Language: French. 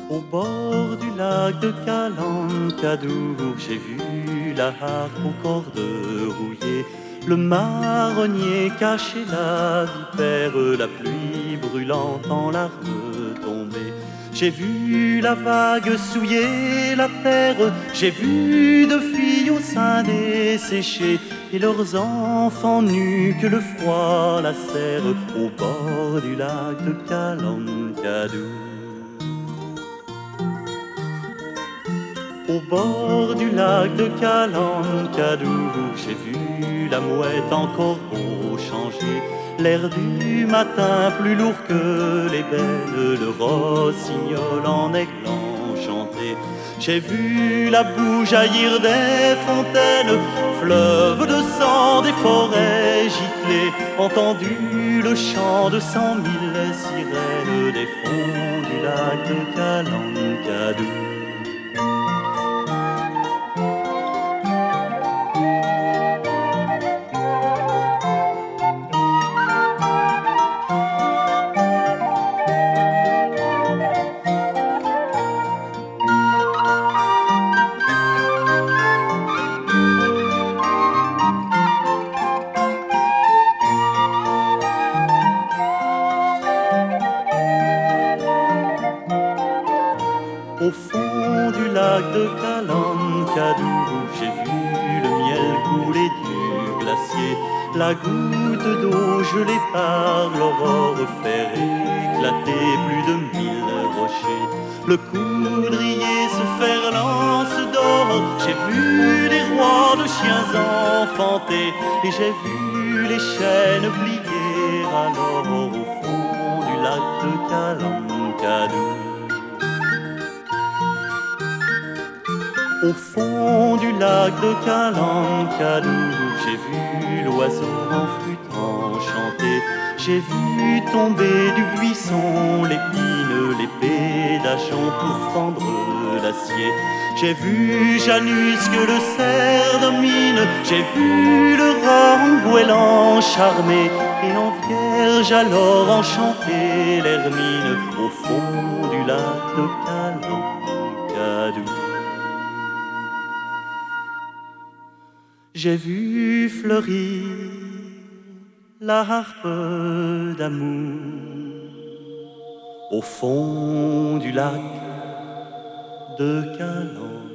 Au bord du lac de Calancadour, j'ai vu la harpe aux cordes rouillées, le marronnier caché, la vipère, la pluie brûlante en larmes tombées. J'ai vu la vague souiller la terre, j'ai vu deux filles au sein desséché, et leurs enfants nus que le froid lacère au bord du lac de Calancadour. Au bord du lac de Calancadour, j'ai vu la mouette en corbeau changer, l'air du matin plus lourd que les belles, le rossignol en aigle enchanté. J'ai vu la boue jaillir des fontaines, fleuve de sang des forêts giclées, entendu le chant de 100 000 sirènes des fonds du lac de Calancadour. Au fond du lac de Calancadour, j'ai vu le miel couler du glacier, la goutte d'eau gelée par l'aurore faire éclater plus de 1000 rochers, le coudrier se faire lance d'or. J'ai vu des rois de chiens enfantés, et j'ai vu les chênes plier alors au fond du lac de Calancadour. Au fond du lac de Calancadour, j'ai vu l'oiseau en flûte chanter, j'ai vu tomber du buisson l'épine, l'épée d'Agen pour fendre l'acier. J'ai vu Janus que le cerf domine, j'ai vu le rat en goéland charmé, et en vierge alors enchanter l'hermine au fond du lac de Calancadour. J'ai vu fleurir la harpe d'amour au fond du lac de Calancadour.